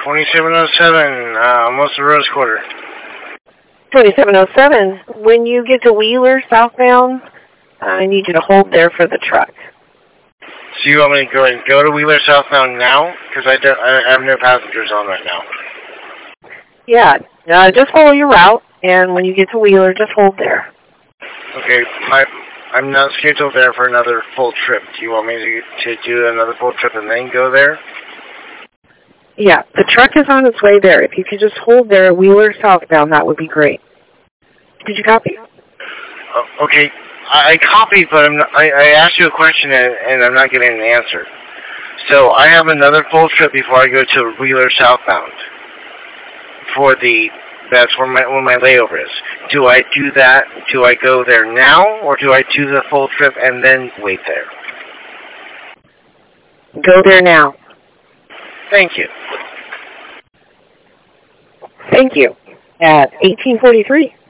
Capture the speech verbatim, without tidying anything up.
twenty-seven oh seven, uh, almost a Rose Quarter. twenty-seven oh seven, when you get to Wheeler southbound, I need you to hold there for the truck. So you want me to go and go to Wheeler southbound now? Because I, don't, I have no passengers on right now. Yeah, uh, just follow your route, and when you get to Wheeler, just hold there. Okay, my, I'm not scheduled there for another full trip. Do you want me to, to do another full trip and then go there? Yeah, the truck is on its way there. If you could just hold there at Wheeler southbound, that would be great. Did you copy? Uh, okay, I, I copied, but I'm not, I, I asked you a question and, and I'm not getting an answer. So I have another full trip before I go to Wheeler southbound. For the, that's where my, where my layover is. Do I do that, do I go there now, or do I do the full trip and then wait there? Go there now. Thank you. Thank you. At eighteen forty-three.